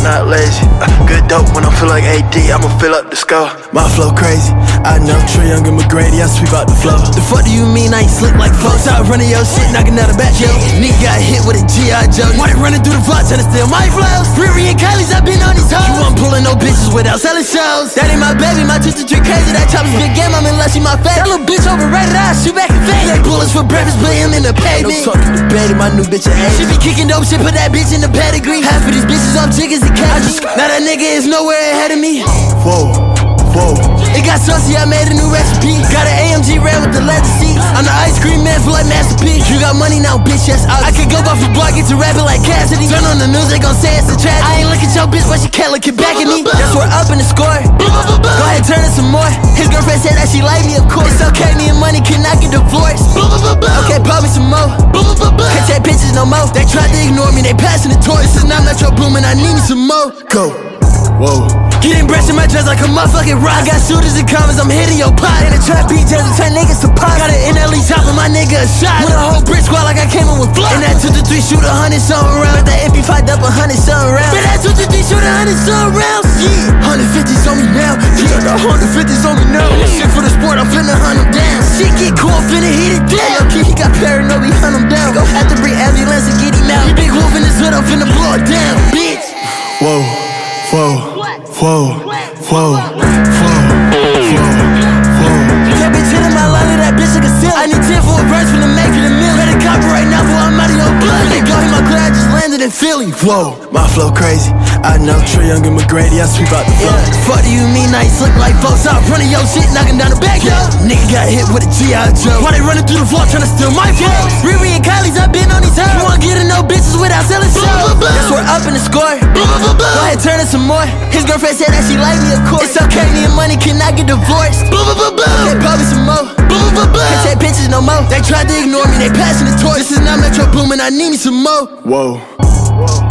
not lazy. Good dope when I feel like AD, I'ma fill up the score. My flow crazy, I know Trae Young and McGrady, I sweep out the flow. The fuck do you mean I ain't slick like folks? Out running your shit, knocking out the back, yo. Nigga got hit with a G.I. Joe. Why they running through the vault, trying to steal my flows? Riri and Kylie's, I been on these hoes. You wasn't pulling no bitches without selling shows. That ain't my baby, my 2-3 crazy. That chopper's big game, I'm in love, she my fave. That little bitch overrated, I shoot back and fade. Like bullets for breakfast, put him in the pavement. No talking debating, my new bitch a hate. She be kicking dope shit, put that bitch in the pedigree. Half of these bitches off chickens and cats. Now that nigga is nowhere ahead of me. Whoa, whoa. It got saucy, I made a new recipe. Got an AMG red with the leather seats. I'm the ice cream man, feel like Master P. You got money now, bitch, yes, I could go off the block, get to rapping like Cassidy. Turn on the news, they gon' say it's a tragedy. I ain't look at your bitch, but she can't look it back at me. That's where up in the score. Go ahead, turn it some more. His girlfriend said that she like me, of course. It's okay, me and money cannot get divorced. Okay, pop me some more. Can't take pictures no more. They tried to ignore me, they passing the torch. This is not Metro Boomin, I need me some more. Go. Whoa. Getting breast in my dress like a motherfucking rock. I got shooters and comments, I'm hitting your pot. In the trap beat, just to turn niggas to pot. Got an NLE chopping my nigga a shot. With a whole brick squad like I came in with flock. And that 2-3 shoot 100 something rounds. That MP5 up 100 something rounds. But that 2-3 shoot 100 something rounds. Yeah, 150s on me now. Yeah, the 150s on me now. Shit for the sport, I'm finna hunt him down. Shit get cool, finna hit it down. Low-key, he got paranoid, we hunt him down. Go have to bring ambulance and get him out. He big wolf in his hood, I'm finna blow it down, bitch. Whoa, whoa. Whoa, whoa, whoa, whoa. That bitch hitting my line, that bitch like a seal. I need 10 for a verse from the make it a meal. Ready copper right now, boy, I'm out of your blood. They go hit my car, I just landed in Philly. Whoa, my flow crazy. I know Trae Young and McGrady, I sweep out the flow. Fuck do you mean I ain't slick like folks? Out running your shit, knocking down the back, yo. Nigga got hit with a G.I. Joe. Why they running through the floor, trying to steal my flows? Riri and Kylie's, I been on these hoes. You wanna get to know bitches without selling shows? That's where up in the score. Go ahead, turn it some more. His girlfriend said that she like me, of course. It's okay, me and money cannot get divorced. Okay, pop me some more. Can't take pictures no more. They tried to ignore me, they passing the torch. This is not Metro Boomin, I need me some more. Whoa.